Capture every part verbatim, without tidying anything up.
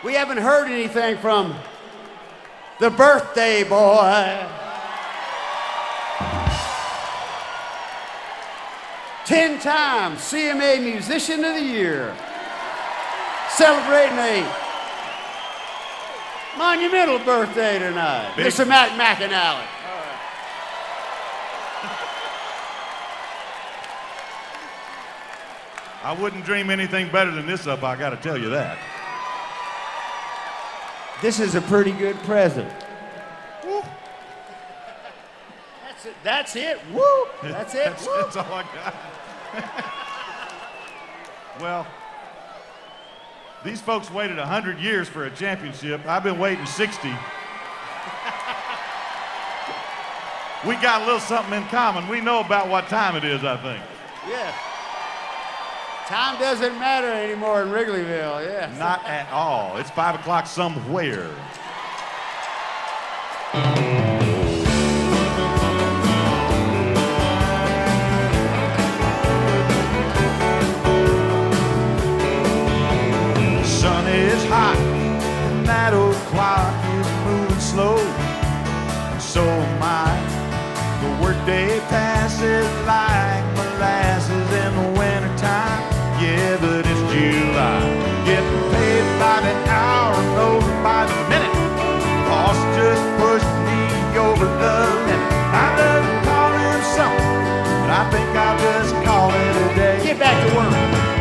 We haven't heard anything from the birthday boy. Ten times C M A Musician of the Year. Celebrating a monumental birthday tonight. Big. Mister Mac McAnally. I wouldn't dream anything better than this up, I gotta tell you that. This is a pretty good present. Woo. That's it. That's it. Woo. That's it. That's, Woo. that's all I got. Well, these folks waited one hundred years for a championship. I've been waiting sixty. We got a little something in common. We know about what time it is, I think. Yeah. Time doesn't matter anymore in Wrigleyville, yeah. Not at all. It's five o'clock somewhere. The sun is hot, and that old clock is moving slow. And so am I. The workday passes like molasses in the wintertime. Yeah, but it's July. Getting paid by the hour, no by the minute. Boss just pushed me over the limit. I love to call him something, but I think I'll just call it a day. Get back to work.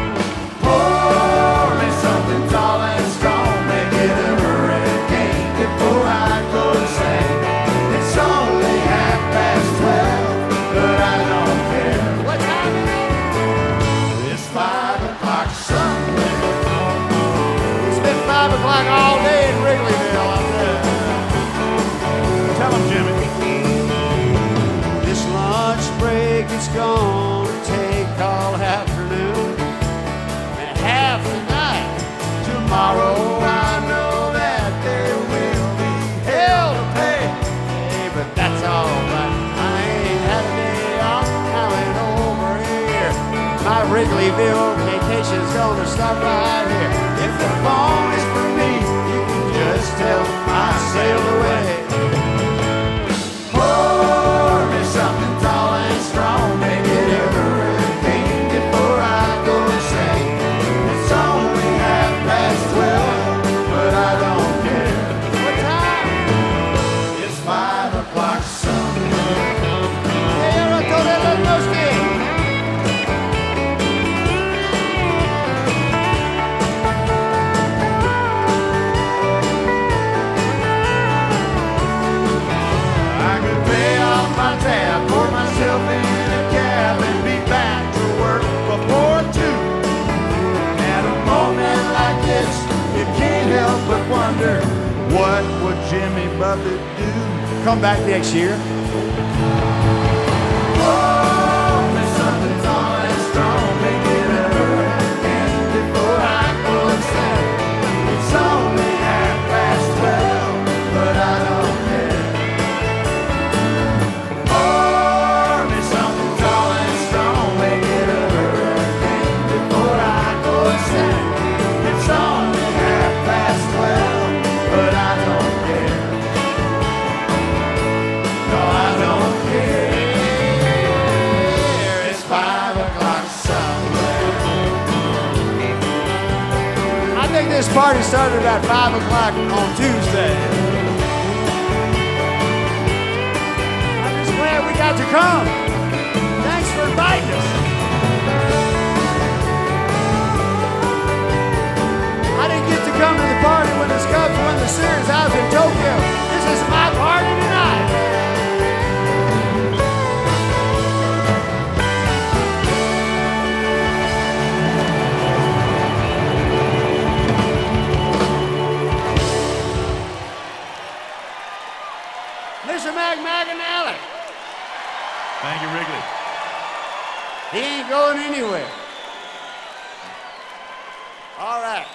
Pour me something tall and strong, make it a hurricane before I go to sleep. It's only half past twelve, but I don't care. What time is it? It's five o'clock somewhere. It's been five o'clock all day in Wrigleyville, I'll tell you. Tell him, Jimmy. This lunch break is gonna take all afternoon and half the night. Tomorrow I know that there will be hell to pay. Hey, but that's all right. I ain't had a day off now and over here. My Wrigleyville vacation's gonna start right here. If the phone is for me, you can just tell I sailed away. Pour me something tall and strong, make it a hurricane before I go to sleep. It's only half past twelve, but I don't care. What time? It's five o'clock somewhere. Hey, ahora toda la noche. I could pay off my tab, pour myself in a cab, and be back to work before two. At a moment like this, you can't help but wonder, what would Jimmy Buffett do? Come back next year. Pour me something tall and strong, make it a hurricane before I go to sleep. It's only half past twelve, but I don't care. Pour me something tall and strong, make it a hurricane before I go to sleep. It's only half past twelve, but I don't care. No, I don't care. It's five o'clock somewhere. I think this party started about five o'clock on Tuesday. I'm just glad we got to come. Thanks for inviting us. I didn't get to come to the party when the Cubs won the series. I was in Tokyo. This is my party tonight. Mister Mac McAnally. Thank you, Wrigley. He ain't going anywhere. All right.